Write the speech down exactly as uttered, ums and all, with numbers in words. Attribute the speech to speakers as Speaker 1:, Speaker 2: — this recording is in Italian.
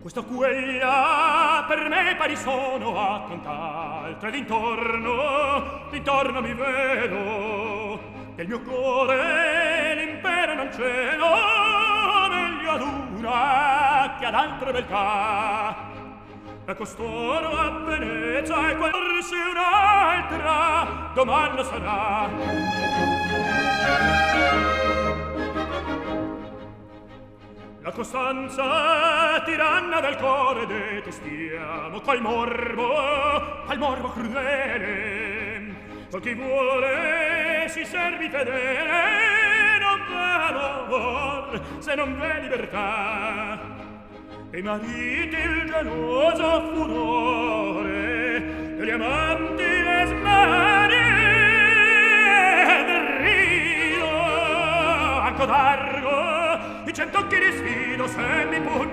Speaker 1: Questa quella per me pari sono a tant'altre d'intorno, d'intorno mi vedo, del mio cuore l'impero non c'è, no, meglio ad una che ad altre beltà. E costoro a Venezia e forse un'altra domanda sarà. La costanza tiranna del cuore detestiamo, col morbo, col morbo crudele. Col chi vuole si servi fedele, non v'è amor se non v'è libertà. E i mariti il geloso furore, e gli amanti le smanie del rido, anco d'argo, i cent'occhi di sfido se mi punta